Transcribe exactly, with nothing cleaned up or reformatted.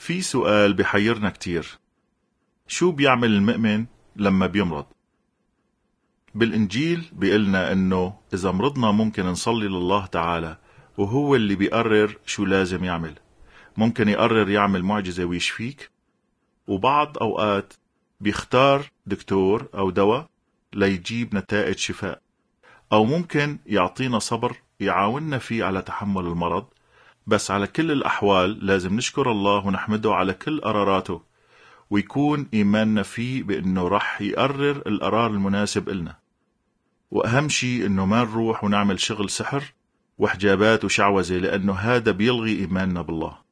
في سؤال بحيرنا كتير: شو بيعمل المؤمن لما بيمرض؟ بالإنجيل بيقلنا إنه إذا مرضنا ممكن نصلي لله تعالى، وهو اللي بيقرر شو لازم يعمل. ممكن يقرر يعمل معجزة ويشفيك، وبعض أوقات بيختار دكتور أو دواء ليجيب نتائج شفاء، أو ممكن يعطينا صبر يعاوننا فيه على تحمل المرض. بس على كل الأحوال لازم نشكر الله ونحمده على كل قراراته، ويكون إيماننا فيه بأنه رح يقرر القرار المناسب إلنا. وأهم شيء أنه ما نروح ونعمل شغل سحر وحجابات وشعوذة، لأنه هذا بيلغي إيماننا بالله.